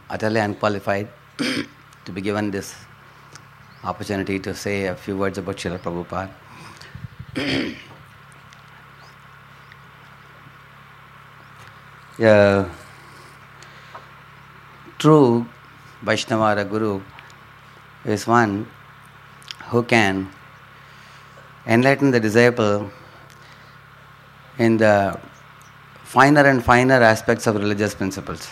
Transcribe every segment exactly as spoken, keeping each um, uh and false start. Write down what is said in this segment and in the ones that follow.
utterly unqualified to be given this opportunity to say a few words about Srila Prabhupada. A true Vaishnava or Guru is one who can enlighten the disciple in the finer and finer aspects of religious principles.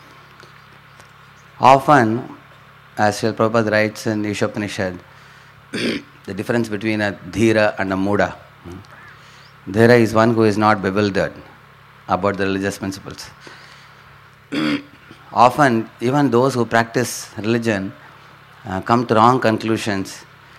Often, as Srila Prabhupada writes in Ishopanishad, the difference between a dhira and a muda. Dhira is one who is not bewildered about the religious principles. Often, even those who practice religion uh, come to wrong conclusions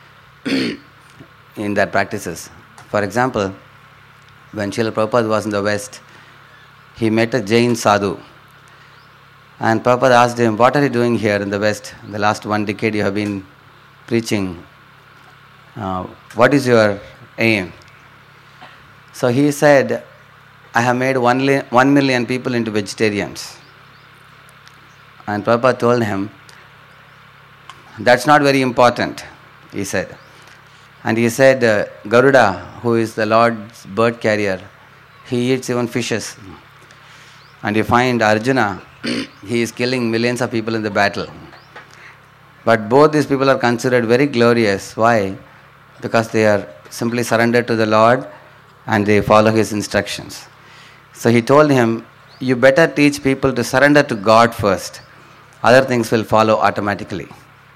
in their practices. For example, when Srila Prabhupada was in the West, he met a Jain sadhu. And Prabhupada asked him, "What are you doing here in the West? In the last one decade you have been preaching. Uh, what is your aim?" So he said, "I have made one, li- one million people into vegetarians." And Prabhupada told him, "That's not very important," he said. And he said, uh, Garuda, who is the Lord's bird carrier, he eats even fishes. And you find Arjuna, he is killing millions of people in the battle. But both these people are considered very glorious. Why? Because they are simply surrendered to the Lord and they follow His instructions. So he told him, you better teach people to surrender to God first. Other things will follow automatically.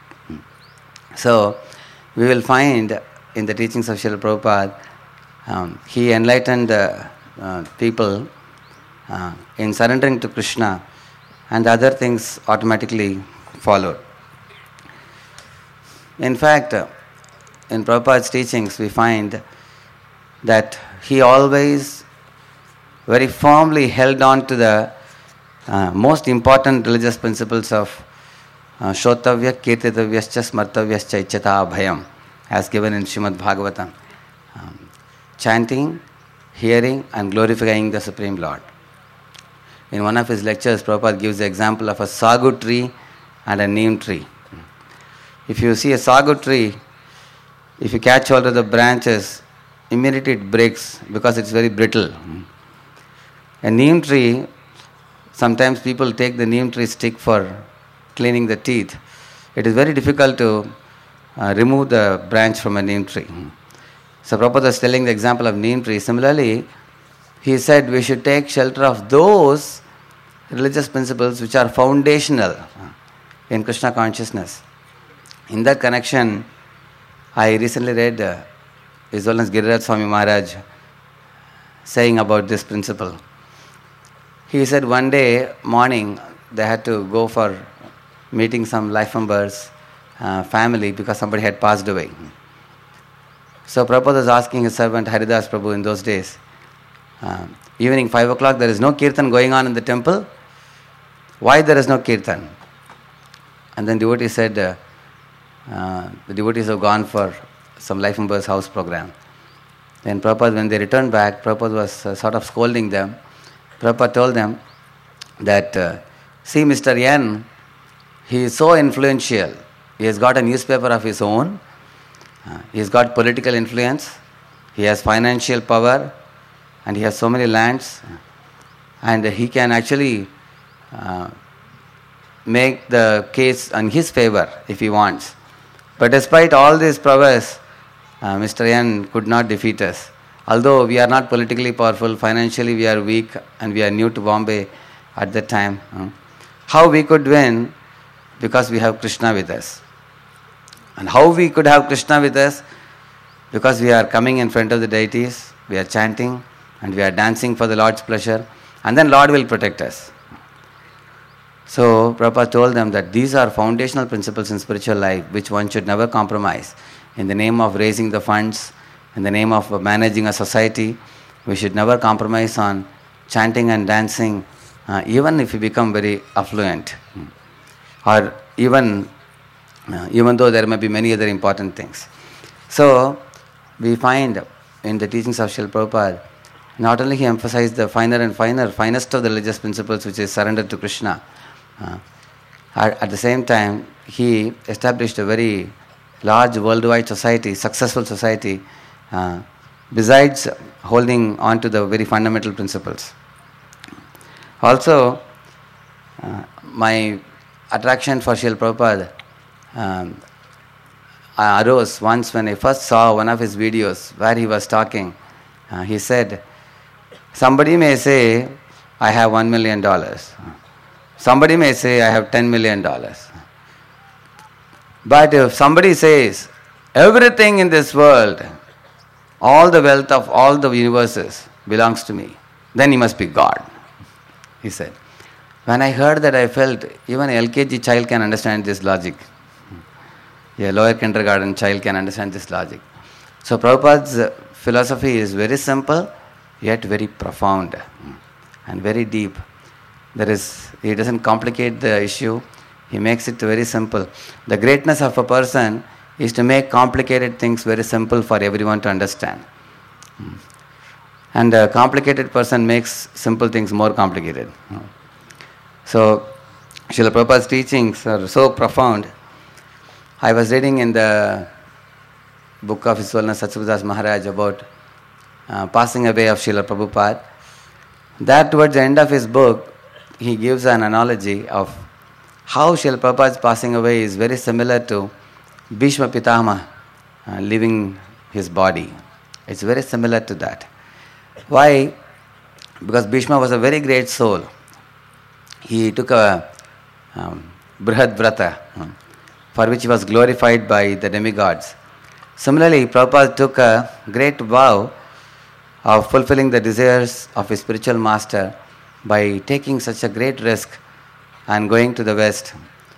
So we will find in the teachings of Srila Prabhupada, um, he enlightened uh, uh, people uh, in surrendering to Krishna, and the other things automatically followed. In fact, uh, in Prabhupada's teachings we find that he always very firmly held on to the uh, most important religious principles of uh, Shrotavya, Kirtitavyascha, Smartavyascha, Ichchata, Abhayam, as given in Srimad Bhagavatam. Um, chanting, hearing and glorifying the Supreme Lord. In one of his lectures, Prabhupada gives the example of a sagu tree and a neem tree. If you see a sagu tree, if you catch hold of the branches, immediately it breaks because it's very brittle. A neem tree, sometimes people take the neem tree stick for cleaning the teeth. It is very difficult to uh, remove the branch from a neem tree. So Prabhupada was telling the example of neem tree. Similarly, he said we should take shelter of those religious principles which are foundational in Krishna consciousness. In that connection, I recently read uh, His Holiness Giriraj Swami Maharaj saying about this principle. He said one day morning they had to go for meeting some life members, uh, family, because somebody had passed away. So Prabhupada was asking his servant Haridas Prabhu in those days, uh, evening five o'clock, there is no kirtan going on in the temple. Why there is no kirtan? And then devotee said, uh, uh, the devotees have gone for some life members' house program. Then Prabhupada, when they returned back, Prabhupada was uh, sort of scolding them. Prabhupada told them that, uh, see Mister N, he is so influential. He has got a newspaper of his own. Uh, he has got political influence. He has financial power. And he has so many lands. And he can actually uh, make the case in his favor if he wants. But despite all this prowess, uh, Mister N could not defeat us. Although we are not politically powerful, financially we are weak and we are new to Bombay at that time. Uh, how we could win? Because we have Krishna with us. And how we could have Krishna with us? Because we are coming in front of the deities, we are chanting and we are dancing for the Lord's pleasure, and then Lord will protect us. So Prabhupada told them that these are foundational principles in spiritual life which one should never compromise. In the name of raising the funds, in the name of managing a society, we should never compromise on chanting and dancing, uh, even if we become very affluent. Or even, uh, even though there may be many other important things. So we find in the teachings of Srila Prabhupada, not only he emphasized the finer and finer, finest of the religious principles, which is surrender to Krishna, uh, At, at the same time, he established a very large worldwide society, successful society, uh, besides holding on to the very fundamental principles. Also, uh, my attraction for Srila Prabhupada um, arose once when I first saw one of his videos where he was talking. Uh, he said, somebody may say, I have one million dollars. Somebody may say, I have ten million dollars. But if somebody says, everything in this world, all the wealth of all the universes belongs to me, then he must be God, he said. When I heard that, I felt even a L K G child can understand this logic. A lower kindergarten child can understand this logic. So Prabhupada's philosophy is very simple, yet very profound and very deep. There is, he doesn't complicate the issue, he makes it very simple. The greatness of a person is to make complicated things very simple for everyone to understand. And a complicated person makes simple things more complicated. So, Srila Prabhupada's teachings are so profound. I was reading in the book of His Holiness Satsavdas Maharaj about uh, passing away of Srila Prabhupada. That towards the end of his book, he gives an analogy of how Srila Prabhupada's passing away is very similar to Bhishma Pitama uh, leaving his body. It's very similar to that. Why? Because Bhishma was a very great soul. He took a um, Brihad Vrata, um, for which he was glorified by the demigods. Similarly, Prabhupada took a great vow of fulfilling the desires of his spiritual master by taking such a great risk and going to the West.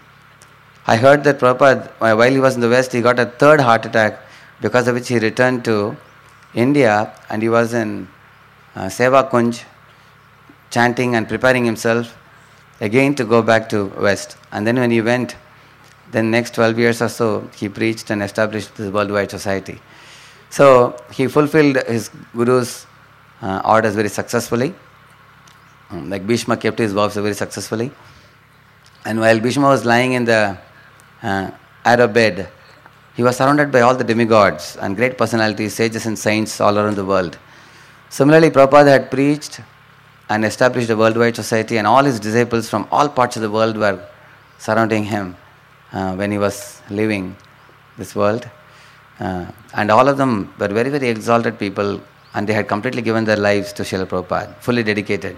I heard that Prabhupada, while he was in the West, he got a third heart attack, because of which he returned to India, and he was in uh, Seva Kunj chanting and preparing himself again to go back to West. And then when he went, then next twelve years or so, he preached and established this worldwide society. So he fulfilled his Guru's uh, orders very successfully. Um, like Bhishma kept his vows very successfully. And while Bhishma was lying in the uh, arrow bed, he was surrounded by all the demigods and great personalities, sages and saints all around the world. Similarly, Prabhupada had preached and established a worldwide society, and all his disciples from all parts of the world were surrounding him uh, when he was leaving this world. Uh, and all of them were very, very exalted people, and they had completely given their lives to Srila Prabhupada, fully dedicated.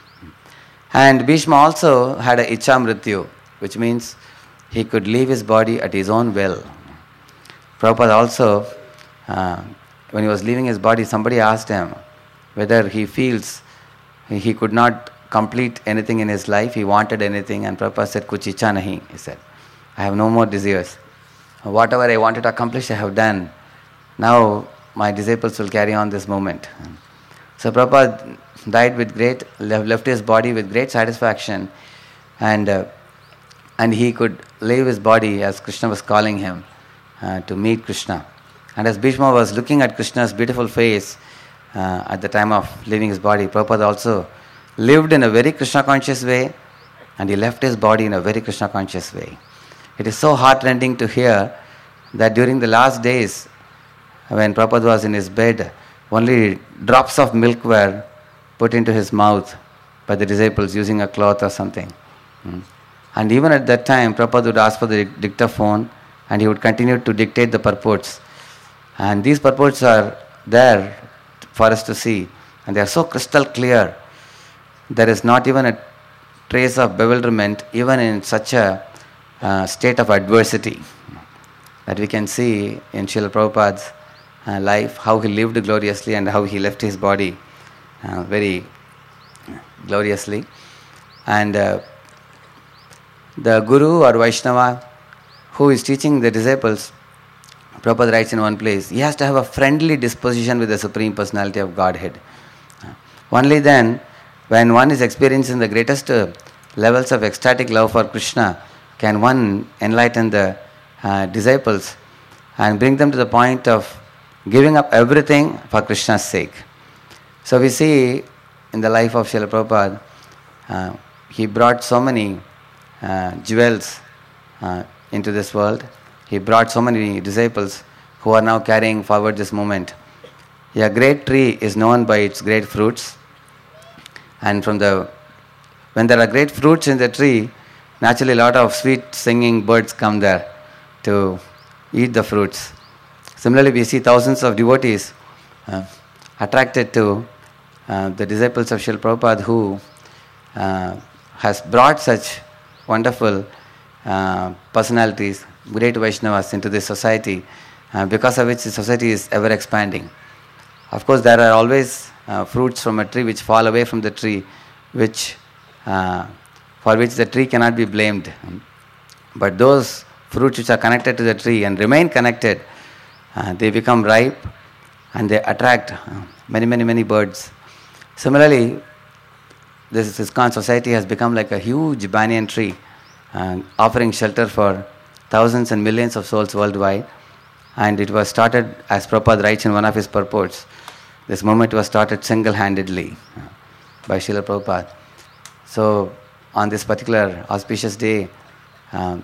And Bhishma also had a Ichha Mrityu, which means he could leave his body at his own will. Prabhupada also, uh, when he was leaving his body, somebody asked him whether he feels he could not complete anything in his life, he wanted anything, and Prabhupada said, Kuch ichha nahi, he said. I have no more desires. Whatever I wanted to accomplish, I have done. Now my disciples will carry on this movement. So Prabhupada died with great, left his body with great satisfaction, and uh, and he could leave his body as Krishna was calling him uh, to meet Krishna. And as Bhishma was looking at Krishna's beautiful face uh, at the time of leaving his body, Prabhupada also lived in a very Krishna conscious way, and he left his body in a very Krishna conscious way. It is so heartrending to hear that during the last days, when Prabhupada was in his bed, only drops of milk were put into his mouth by the disciples using a cloth or something. Mm. And even at that time, Prabhupada would ask for the dictaphone, and he would continue to dictate the purports. And these purports are there for us to see, and they are so crystal clear. There is not even a trace of bewilderment, even in such a uh, state of adversity, that we can see in Srila Prabhupada's uh, life, how he lived gloriously and how he left his body uh, very gloriously. And uh, the Guru or Vaishnava who is teaching the disciples, Prabhupada writes in one place, he has to have a friendly disposition with the Supreme Personality of Godhead. Only then, when one is experiencing the greatest uh, levels of ecstatic love for Krishna, can one enlighten the uh, disciples and bring them to the point of giving up everything for Krishna's sake. So we see in the life of Srila Prabhupada, uh, he brought so many uh, jewels uh, into this world. He brought so many disciples who are now carrying forward this movement. A great tree is known by its great fruits, and from the when there are great fruits in the tree, naturally a lot of sweet singing birds come there to eat the fruits. Similarly, we see thousands of devotees uh, attracted to uh, the disciples of Srila Prabhupada, who uh, has brought such wonderful uh, personalities, great Vaishnavas into this society, uh, because of which the society is ever expanding. Of course, there are always uh, fruits from a tree which fall away from the tree, which uh, for which the tree cannot be blamed. But those fruits which are connected to the tree and remain connected, uh, they become ripe and they attract uh, many, many, many birds. Similarly, this ISKCON society has become like a huge banyan tree, uh, offering shelter for thousands and millions of souls worldwide. And it was started, as Prabhupada writes in one of his purports, this movement was started single-handedly uh, by Srila Prabhupada. So, on this particular auspicious day, um,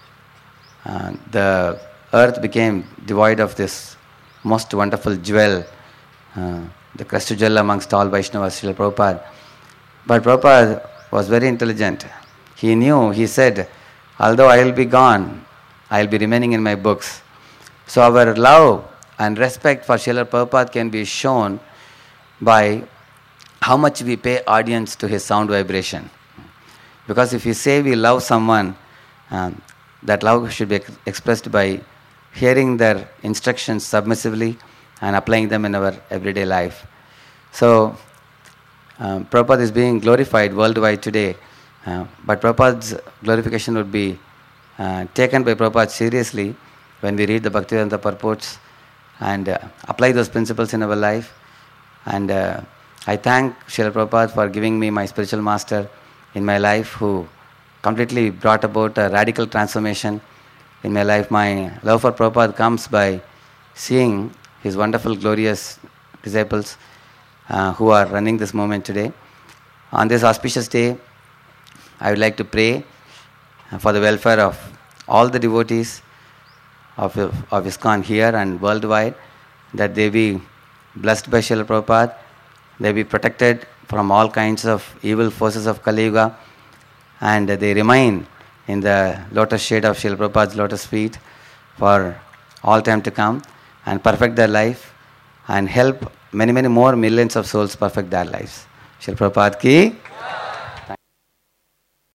uh, the earth became devoid of this most wonderful jewel, uh, the crystal jewel amongst all Vaishnavas, Srila Prabhupada. But Prabhupada was very intelligent. He knew, he said, although I will be gone, I will be remaining in my books. So our love and respect for Srila Prabhupada can be shown by how much we pay audience to his sound vibration. Because if we say we love someone, um, that love should be ex- expressed by hearing their instructions submissively and applying them in our everyday life. So, um, Prabhupada is being glorified worldwide today, uh, but Prabhupada's glorification would be uh, taken by Prabhupada seriously when we read the Bhaktivedanta purports and uh, apply those principles in our life. And uh, I thank Srila Prabhupada for giving me my spiritual master in my life, who completely brought about a radical transformation in my life. My love for Prabhupada comes by seeing his wonderful, glorious disciples uh, who are running this movement today. On this auspicious day, I would like to pray for the welfare of all the devotees of, of ISKCON here and worldwide, that they be blessed by Srila Prabhupada, they be protected from all kinds of evil forces of Kali Yuga, and they remain in the lotus shade of Srila Prabhupada's lotus feet for all time to come, and perfect their life and help many, many more millions of souls perfect their lives. Srila Prabhupada ki